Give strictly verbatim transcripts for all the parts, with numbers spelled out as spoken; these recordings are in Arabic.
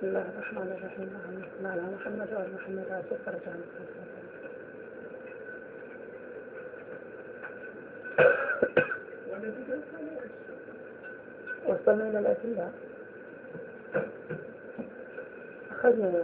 الله الرحمن الرحيم. اللهم صل على محمد وعلى محمد وعلى فرجان. وصلنا إلى الأدلة. أخذنا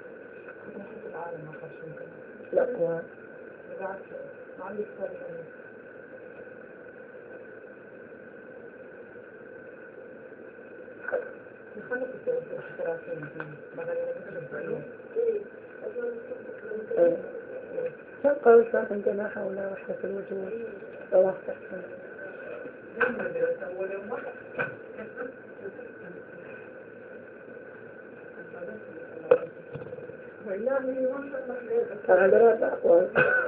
الأقوال. كم قول كان عندنا حول وحدة الوجود ووحدة كان عندنا أقوال.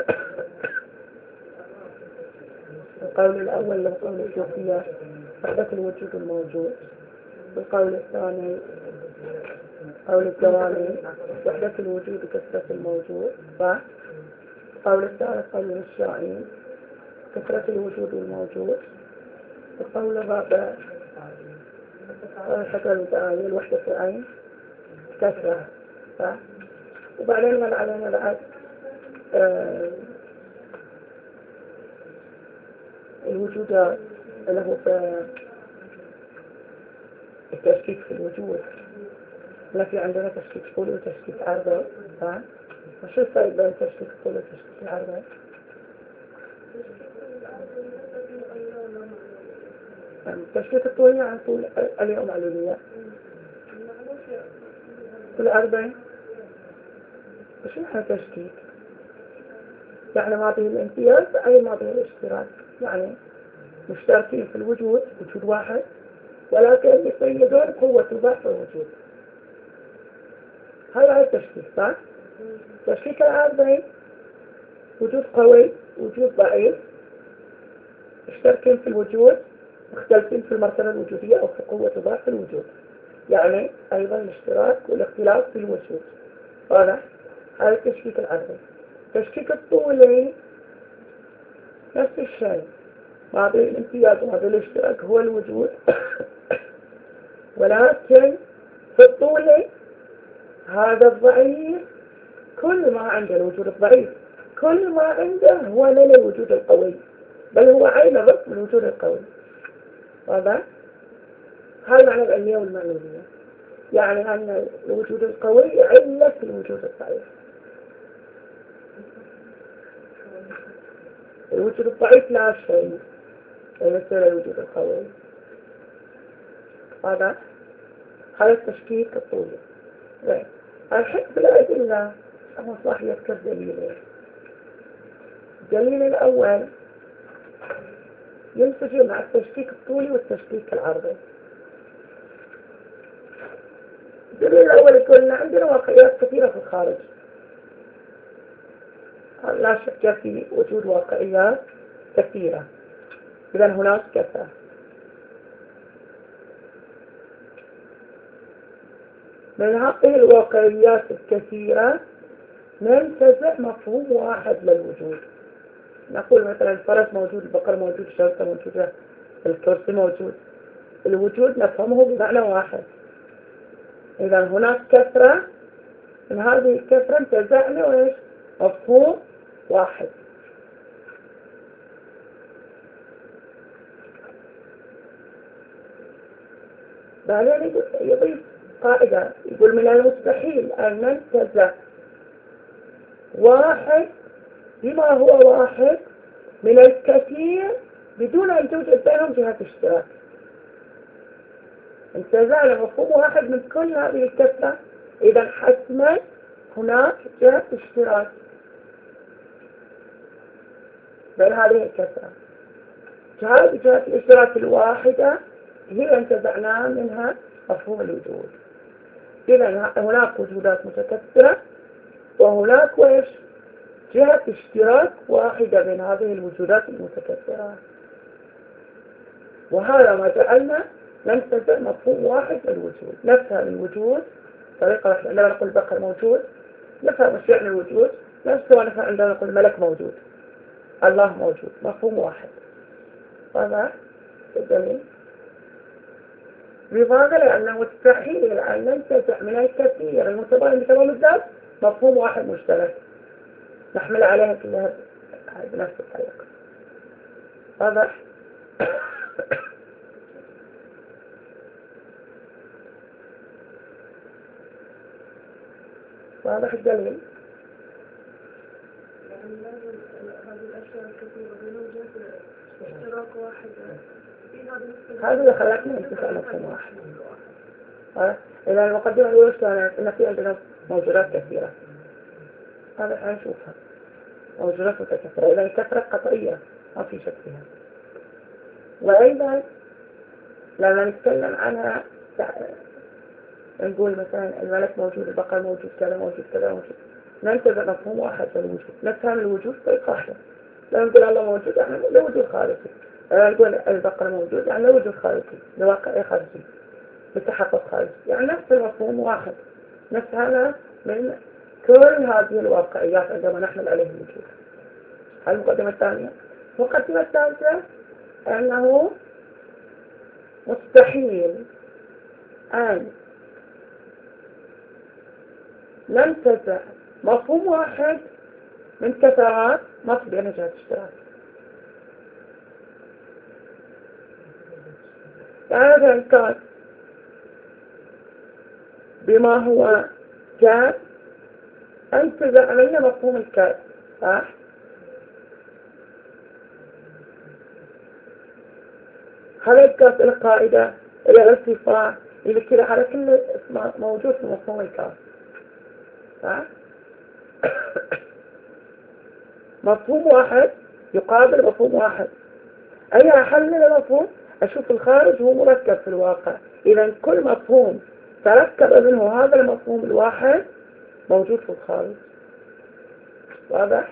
القول الأول له قول الصوفية وحدة الوجود الموجود. القول الثاني قول الدوامي وحدة الوجود كثرة الموجود. القول الثالث قول الشاعين كثرة الوجود الموجود. القول الرابع حتى المتعاين وحدة العين كثرة. وبعدين ما علينا بعد آه الوجود له في التشكيك في الوجود. لا في عندنا تشكيك طولي وتشكيك عرضي. وشو الفرق بين تشكيك الطولي وتشكيك العرضي؟ التشكيك الطولي عن طول اليوم معلومية. العرضي وشو معنى تشكيك؟ يعني ما به الامتياز أي ما به الاشتراك. يعني مشتركين في الوجود وجود واحد ولكن يقيدون قوة ضعف الوجود. هذا هو التشكيك. صح؟ تشكيك العرضي وجود قوي وجود ضعيف مشتركين في الوجود مختلفين في المرتبة الوجودية أو في قوة ضعف الوجود. يعني أيضا الاشتراك والاختلاف في الوجود. واضح؟ هذا التشكيك العرضي. التشكيك الطولي نفس الشيء. ما بين الامتياز وما بين الاشتراك هو الوجود ولكن في الطولي هذا الضعيف كل ما عنده الوجود الضعيف كل ما عنده هو من الوجود القوي بل هو عين ضد من الوجود القوي. هذا هذا معنى العلمية والمعلومية. يعني أن الوجود القوي علة في الوجود الضعيف. الوجود الضعيف لا شيء مثل الوجود القوي. هذا هذا التشكيك الطولي. الحين بالأدلة أنا صح يذكر دليلين. الدليل الأول ينسجم مع التشكيك الطولي والتشكيك العرضي. الدليل الأول يقول أن عندنا واقعيات كثيرة في الخارج. لا شك في وجود واقعيات كثيرة. إذا هناك كثرة. من هذه الواقعيات الكثيرة ننتزع مفهوم واحد للوجود. نقول مثلا الفرس موجود، البقر موجود، الشمس موجودة، الكرسي موجود. الوجود نفهمه بمعنى واحد. إذا هناك كثرة. من هذه الكثرة انتزعنا وإيش؟ مفهوم واحد. بعدين يضيف قاعدة يقول من المستحيل أن ننتزع واحد بما هو واحد من الكثير بدون أن توجد بينهم جهة اشتراك. انتزعنا مفهوم واحد من كل هذه الكثرة إذا حتما هناك جهة اشتراك بين هذه الكثرة. جهة جهة الاشتراك الواحدة هي انتزعناها منها مفهوم الوجود. إذا هناك وجودات متكثرة وهناك وإيش؟ جهة اشتراك واحدة بين هذه الوجودات المتكثرة. وهذا ما جعلنا ننتزع مفهوم واحد للوجود. نفهم الوجود طريقة عندما نقول بقر موجود نفهم ايش يعني الوجود. نفس ما نفهم عندما نقول ملك موجود، الله موجود، مفهوم واحد. هذا الدليل. لماذا؟ لأنه مستحيل أن ننتزع من الكثير المتباين بتمام الذات مفهوم واحد مشترك نحمل عليها كلها بنفس الطريقة. واضح؟ واضح الدليل؟ يعني لازم هذه الأشياء الكثيرة بنوجد اشتراك واحد في هذا هذا اللي خلقنا انتفاع مفهوم واحد. إذا المقدمة الأولى اشتغلت إن في عندنا موجودات كثيرة، هذا حنشوفها موجودات متكثرة، إذا الكثرة قطعية ما في شك فيها. وأيضا لما نتكلم عنها نقول مثلا الملك موجود، البقر موجود، كذا موجود، كذا موجود، ننتبه مفهوم واحد للوجود، نفهم الوجود بطريقة واحدة. لما نقول الله موجود يعني له وجود خارجي، لما نقول البقر موجود يعني له وجود خارجي، لواقع خارجي، بتحقق خارجي، يعني نفس المفهوم واحد، نفهمها من كل هذه الواقعيات عندما نحمل عليه الوجود. المقدمة الثانية. المقدمة الثالثة أنه مستحيل أن ننتزع مفهوم واحد من كثرات ما في بين جهة اشتراك. يعني مثلا كان بما هو كان انتزع علينا مفهوم الكاد، صح؟ هذا الكاد القاعدة إلى الارتفاع اللي كده على كل اسم موجود في مفهوم الكاد، صح؟ مفهوم واحد يقابل مفهوم واحد، أي أحلل المفهوم أشوف الخارج هو مركب في الواقع. إذا كل مفهوم تركب منه هذا المفهوم الواحد موجود في الخارج. واضح؟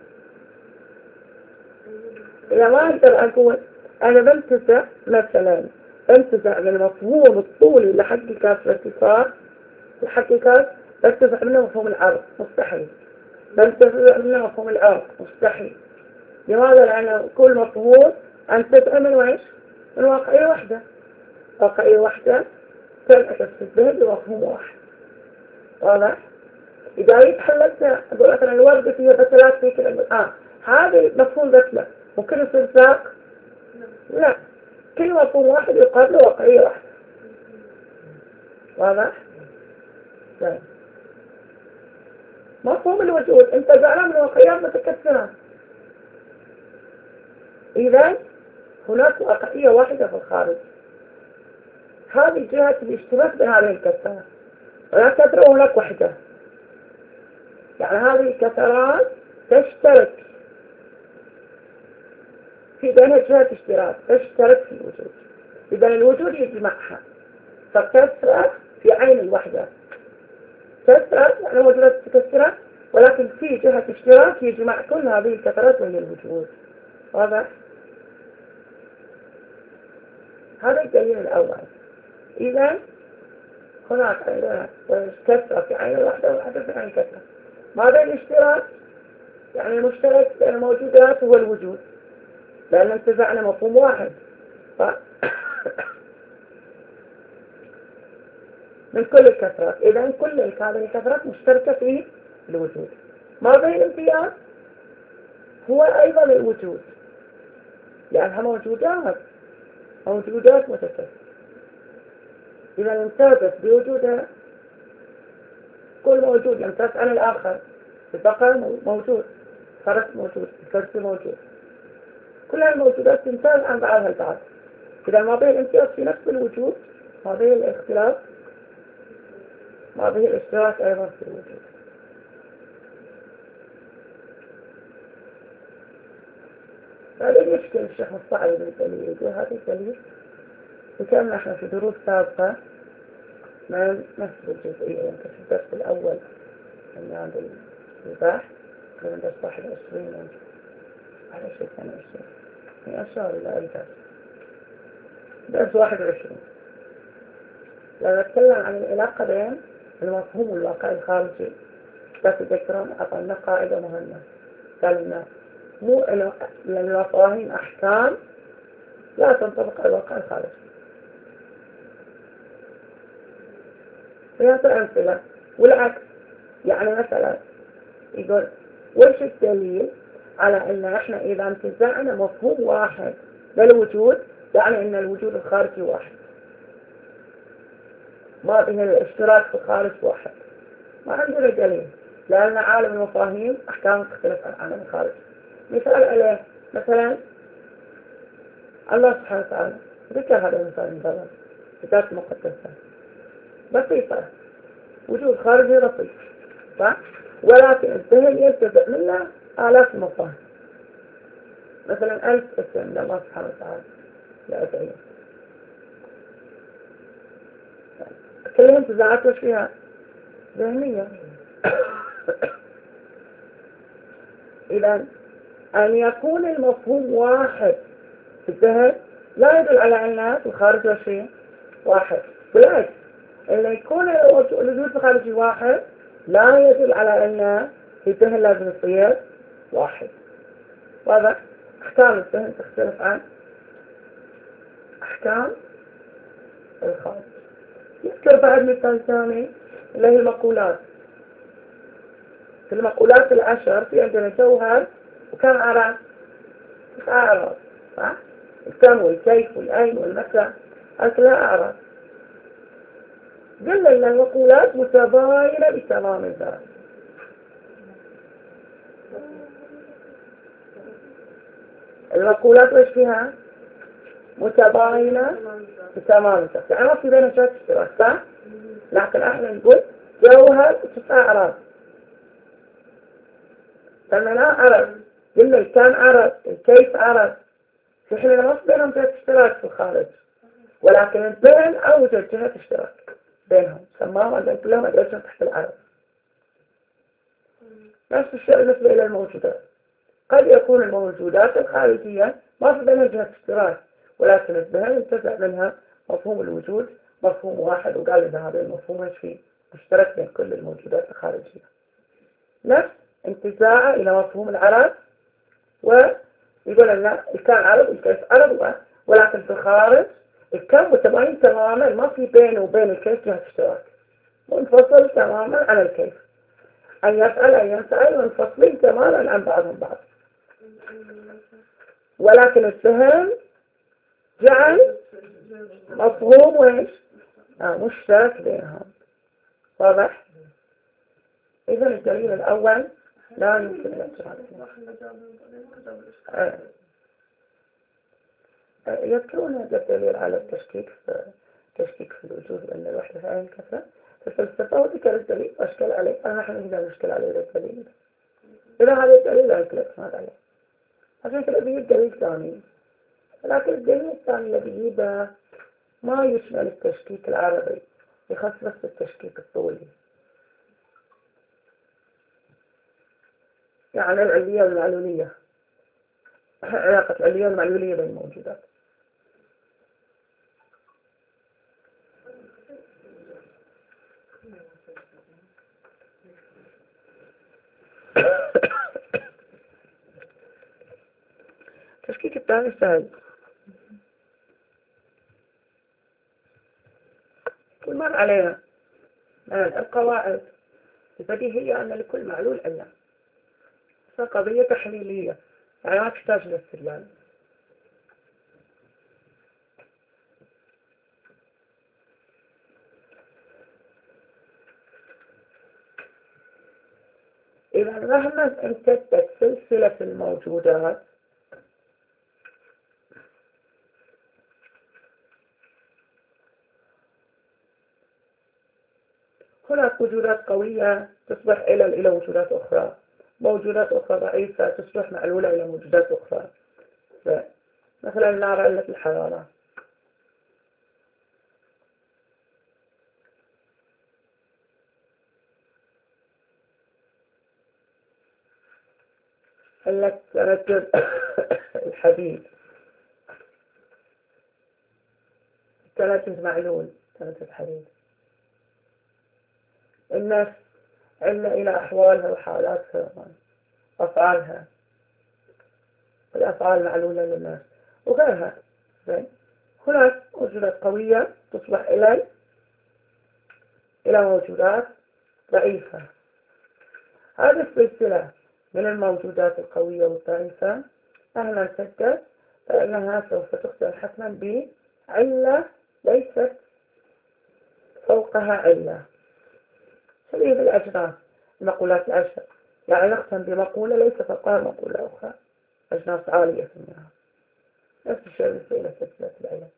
إذا ما أقدر أقول أنا بنتزع مثلا بنتزع من المفهوم الطولي لحد كاف الارتفاع لحد كاف بنتزع منه مفهوم العرض، مستحيل. بنتزع منه مفهوم العرض، مستحيل. لماذا؟ لأن كل مفهوم أنتزع من وإيش؟ من واقعية واحدة، واقعية واحدة تنعكس في الذهن بمفهوم واحد. واضح؟ إذا يتحللت أقول مثلا الوردة فيها بثلات في كلمة آه هذا مفهوم بثلة ممكن يصير ساق؟ لا، كل مفهوم واحد يقابل واقعية واحدة. واضح؟ طيب مفهوم الوجود انتزعنا من واقعيات متكثرة، إذا هناك واقعية واحدة في الخارج، هذه جهة الاشتراك بين هذه الكثرات. ولا كثرة وهناك وحدة، يعني هذه الكثرات تشترك في بينها جهة اشتراك، تشترك في الوجود، إذا الوجود يجمعها، فكثرة في عين الوحدة، كثرة يعني موجودات متكثرة ولكن في جهة اشتراك يجمع كل هذه الكثرات من الوجود. واضح؟ هذا الدليل الأول. إذا هناك كثرة في عين الوحدة ووحدة في عين كثرة. ماذا الاشتراك؟ يعني المشترك بين الموجودات هو الوجود، لأن انتزعنا مفهوم واحد ف... من كل الكثرات. إذا كل هذه الكثرات مشتركة في الوجود. ماذا الامتياز؟ هو أيضا الوجود، لأنها موجودات موجودات متكثرة. إذا امتازت بوجودها كل موجود يمتاز عن الآخر. البقر موجود، فرس موجود، الكرسي موجود، كل الموجودات تمتاز عن بعضها البعض. إذا ماضي الامتياز في نفس الوجود، ماضي الاختلاف، ماضي الاشتراك أيضا في الوجود. هذا المشكلة الشيخ مصطعب بالدليل، يقول هذا الدليل وكان نحن في دروس سابقة ما نفس الجزئية، يمكن في الدرس الأول من عند الباحث كان درس واحد وعشرين على شيء ثاني وعشرين من أشهر إلى الدرس درس واحد وعشرين لما نتكلم عن العلاقة بين المفهوم والواقع الخارجي. بس تذكرون أعطينا قاعدة مهمة، قالنا مو لأن المفاهيم أحكام لا تنطبق على الواقع الخارجي. ويعطي أمثلة والعكس. يعني مثلا يقول وش الدليل على أن إحنا إذا انتزعنا مفهوم واحد للوجود يعني أن الوجود الخارجي واحد، ما به الاشتراك في الخارج واحد؟ ما عندنا دليل، لأن عالم المفاهيم أحكام تختلف عن عالم الخارج. مثال عليه مثلا الله سبحانه وتعالى ذكر هذا المثال من ضمن كتاب مقدسة بسيطة، وجود خارجي لطيف صح؟ ولكن الذهن ينتزع منه آلاف المفاهيم، مثلا ألف اسم لله سبحانه وتعالى لا أدعي، كلها انتزاعات وش فيها؟ ذهنية. إذا أن يكون المفهوم واحد في الذهن لا يدل على أن في الخارج وش فيه؟ واحد. بالعكس، أن يكون الوجود في الخارج واحد لا يدل على أن في الذهن لازم يصير واحد. واضح؟ أحكام الذهن تختلف عن أحكام الخارج. يذكر بعد مثال ثاني اللي هي المقولات. في المقولات العشر في عندنا جوهر وكم أعراض؟ تسع أعراض صح؟ الكم والكيف والأين والمتى هكذا أعراض. قلنا أن المقولات متباينة بتمام الذات. المقولات وش فيها؟ متباينة بتمام الذات، يعني ما في بينها شيء اشتراك صح؟ لكن احنا نقول جوهر وتسع أعراض. فأنا لا أعرف قلنا الكم عرض الكيف عرض، في حين ما في بينهم جهة اشتراك في الخارج، ولكن الذهن أوجد جهة اشتراك بينهم سماهم أن كلهم أدرجهم تحت العرض. نفس الشيء بالنسبة إلى الموجودات، قد يكون الموجودات الخارجية ما في بينها جهة اشتراك، ولكن الذهن انتزع منها مفهوم الوجود مفهوم واحد، وقال إن هذا المفهوم ايش فيه مشترك بين كل الموجودات الخارجية. نفس انتزاعه إلى مفهوم العرض، ويقول أن الكم عرض والكيف عرض، ولكن في الخارج الكم متباين تماما ما في بينه وبين الكيف جهة اشتراك، منفصل تماما عن الكيف. أن يفعل أن يفعل منفصلين تماما عن بعضهم بعض، ولكن الذهن جعل مفهوم وإيش؟ آه مشترك بينهم. واضح؟ إذا الدليل الأول لا يمكن الاعتراض فيه. يذكرون هذا الدليل على التشكيك في تشكيك في الوجود بأن الوحدة في عين كثرة في الفلسفة، وذكر الدليل وأشكال عليه. أنا نحن هنا نشكل عليه الدليل، إذا هذا الدليل لا يمكن الاعتماد عليه، عشان كده بيجيب دليل ثاني، لكن الدليل الثاني اللي بيجيبه ما يشمل التشكيك العربي، يخص بس التشكيك الطولي، يعني العلية والمعلولية، علاقة العلية والمعلولية بين الموجودات. التشكيك الثاني سهل، كل مر علينا القواعد البديهية أن لكل معلول علة، قضية تحليلية يعني ما تحتاج للاستدلال. إذا مهما امتدت سلسلة الموجودات هناك وجودات قوية تصبح إلى إلى وجودات أخرى، موجودات أخرى ضعيفة تصبح معلولة إلى موجودات أخرى. مثلا النار علة الحرارة، علة تردد الحديد، تردد معلول تردد الحديد. النفس علة إلى أحوالها وحالاتها أفعالها، الأفعال معلولة للناس وغيرها. هناك وجودات قوية تصبح إلى إلى موجودات ضعيفة. هذه السلسلة من الموجودات القوية والضعيفة مهما امتدت فإنها سوف تختل حتما بعلة ليست فوقها علة. شبيه بالأجناس المقولات العشر، يعني نختم بمقولة ليس فوقها مقولة أخرى، أجناس عالية منها. نفس الشيء بالنسبة إلى سلسلة العلم،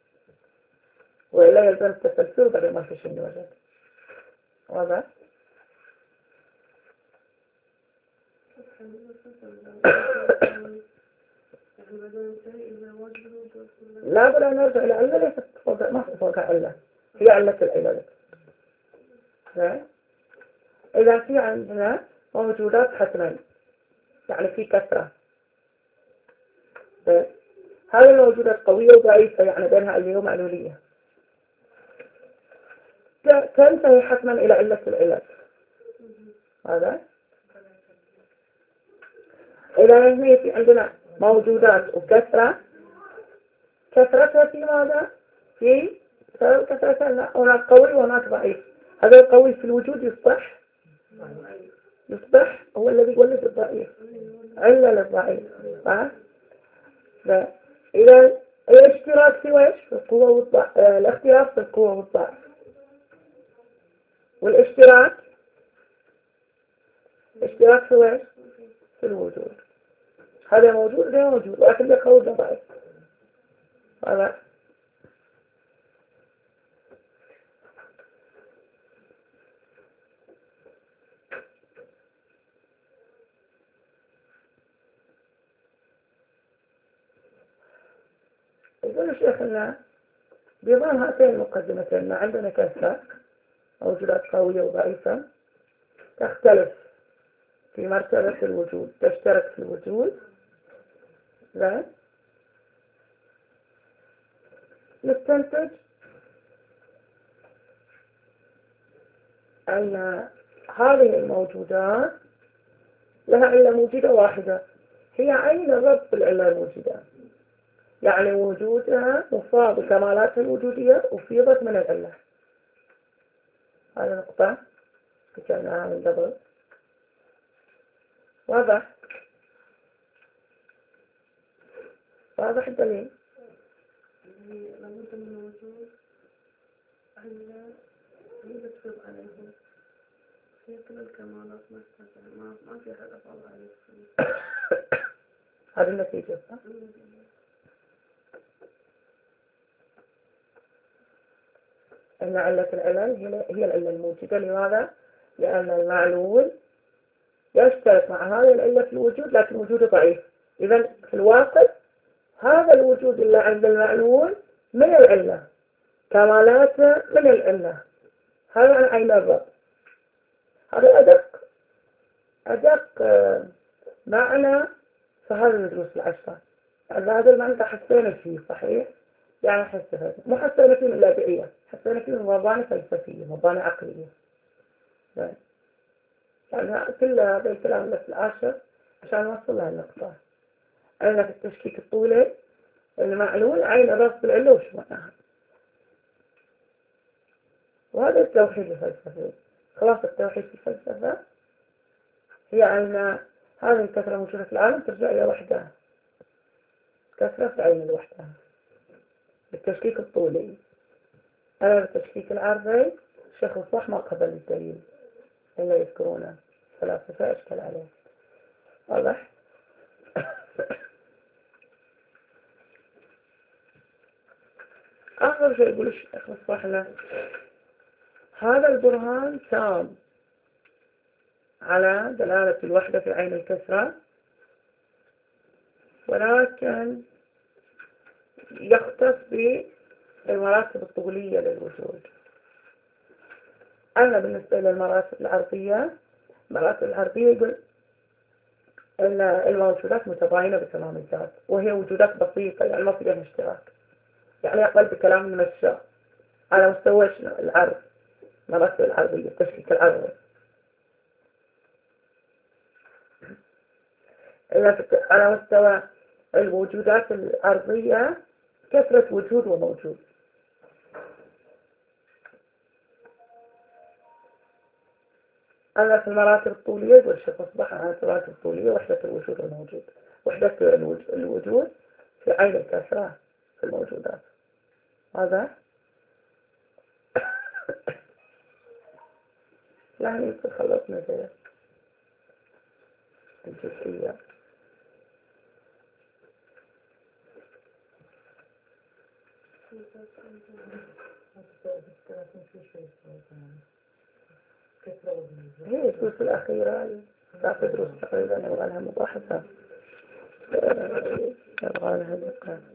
وإلا يلزم التسلسل بعد ما في شيء وجد. واضح؟ لا بد أن نرجع إلى علة ليست فوق، ما في فوقها علة، هي علة العلل. إذا في عندنا موجودات حتما يعني في كثرة، هذه الموجودات قوية وضعيفة يعني بينها علية ومعلولية، تنتهي حتما إلى علة العلل. هذا إذا هي في عندنا موجودات وكثرة، كثرتها في ماذا؟ في سبب كثرتها هناك قوي وهناك ضعيف. هذا القوي في الوجود يصبح يصبح هو الذي يولد الضعيف، علة للضعيف. إذا الاشتراك في ويش في القوة والضعف، الاختلاف في القوة والضعف، والاشتراك اشتراك في ويش في الوجود. هذا موجود ده موجود لكن ده قوي ده ضعيف. هذا يقول شيخنا بضمان هاتين المقدمتين ما عندنا كثرة موجودات قوية وضعيفة تختلف في مرتبة الوجود، تشترك في الوجود. لا نستنتج أن هذه الموجودات لها علة موجودة واحدة، هي عين الرب العلة الموجودة، يعني وجودها مفاض بكمالاتها الوجودية وفيضت من العلة. هذه نقطة ذكرناها من قبل. واضح؟ واضح الدليل؟ لابد من وجود علة هي بتفيض عليهم، هي كل الكمالات محتاجة، ما ما في أحد أفعل عليه. هذه النتيجة صح؟ أن علة العلل هي العلة الموجودة. لماذا؟ لأن المعلول يشترك مع هذه العلة في الوجود لكن وجوده ضعيف. إذن في الواقع هذا الوجود اللي عند المعلول من العلة، كمالاته من العلة. هذا عن عين الرب. هذا أدق أدق معنى في هذه الدروس العشرة. يعني هذا المعنى حسينا فيه صحيح؟ يعني حسينا مو حسينا فيه من لاذعية، حسينا فيه من مباني فلسفية، مباني عقلية. يعني كل هذا الكلام اللي في العاشر عشان نوصل لها النقطة. عندنا في التشكيك الطولي المعلول عين الرأس بالعلة وش معناها. وهذا التوحيد الفلسفي. خلاص التوحيد في الفلسفة هي أن هذه الكثرة موجودة في العالم ترجع إلى وحدها، كثرة في عين الوحدة. التشكيك الطولي. أنا التشكيك العرضي الشيخ الصح ما قبل الدليل إلا يذكرونه فلاسفة أشكال عليه. واضح؟ آخر شيء يقول الشيخ الصح له هذا البرهان تام على دلالة الوحدة في عين الكثرة، ولكن يختص بالمراتب الطولية للوجود. أما بالنسبة للمراتب العرضية، المراتب العرضية يقول أن الموجودات متباينة بتمام الذات، وهي وجودات بسيطة يعني ما فيها اشتراك. يعني أقل بكلام من الشاء على مستوى العرض، مراتب العرضية، التشكيك العرضي. على مستوى الوجودات الأرضية كثرة وجود وموجود. أنا في المراتب الطولية يقول شوف أصبح عن المراتب الطولية وحدة الوجود والموجود. وحدة الوجود في عين الكسرة في الموجودات. هذا يعني خلصنا كده الجزئية. هي الدروس الأخيرة تعطي دروس تقريبا يبغى لها مباحثة يبغى لها